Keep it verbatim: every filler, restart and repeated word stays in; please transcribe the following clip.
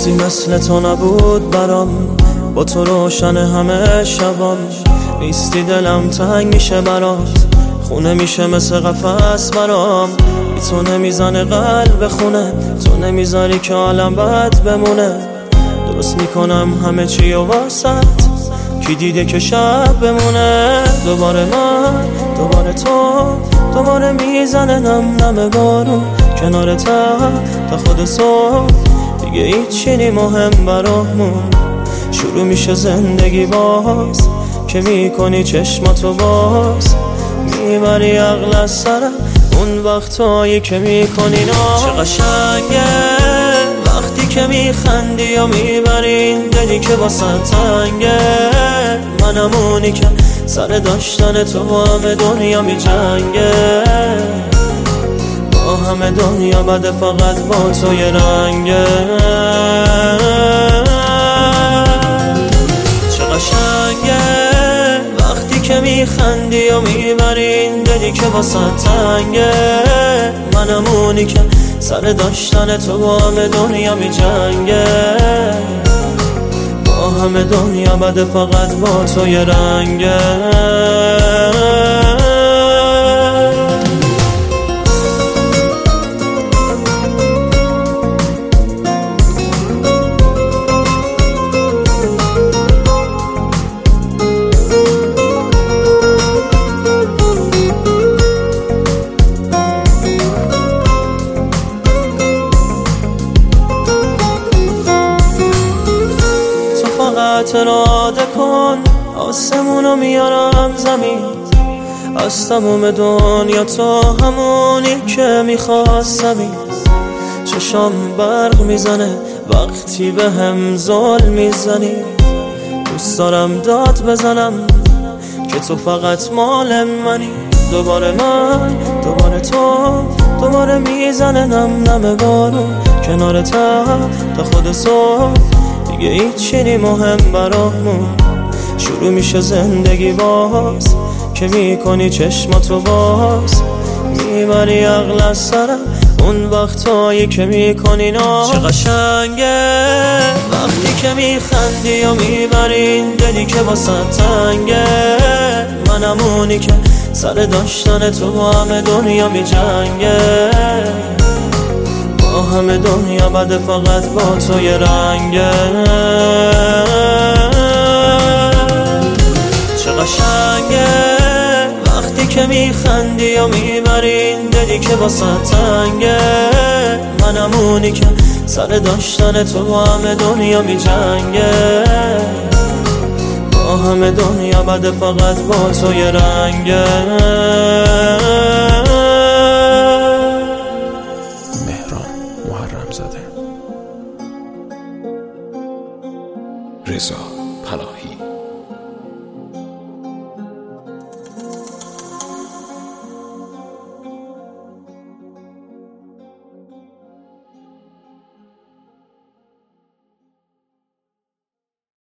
روزی مثل تو نبود برام، با تو روشن همه شبام. نیستی دلم تنگ میشه برات، خونه میشه مثل قفس برام. بی تو نمیزنه قلب خونه، تو نمیذاری که عالم بد بمونه. درست میکنم همه چی و واسط، کی دیده که شب بمونه. دوباره من، دوباره تو، دوباره میزنه نم نم بارون کنار تا تا خود صبح. دیگه هیچی نی مهم برامون، شروع میشه زندگی باز که میکنی چشماتو باز. میبری عقل از سرم اون وقتایی که میکنی ناز. چه قشنگه وقتی که میخندی و میبری دلی که واسه تنگه. منم اونی که سر داشتن تو با همه دنیا میجنگه. با همه دنیا بده فقط با تو یه رنگه. چه قشنگه وقتی که میخندی و میبری دلی که واسه تنگه. منم اونی که سر داشتن تو با همه دنیا میجنگه. با همه دنیا بده فقط با تو یه رنگه. فقط اراده کن آسمونو میارم زمین. از تموم دنیا تو همونی که میخواستمی. چشام برق میزنه وقتی به هم ظلم میزنی. دوست دارم داد بزنم که تو فقط مال منی. دوباره من، دوباره تو، دوباره میزنه نم نم بارون کنار تا تا خود صبح. دیگه هیچی نی مهم برامون، شروع میشه زندگی باز که میکنی چشماتو باز. میبری عقل از سرم اون وقتایی که میکنی ناز. چه قشنگه وقتی که میخندی و میبری دلی که واسه تنگه. منم اونی که سر داشتن تو با همه دنیا میجنگه. با همه دنیا بده فقط با تو یه رنگه. چه قشنگه وقتی که میخندی و میبری دلی که واسه تنگه. منم اونی که سر داشتن تو با همه دنیا میجنگه. با همه دنیا بده فقط با تو یه رنگه.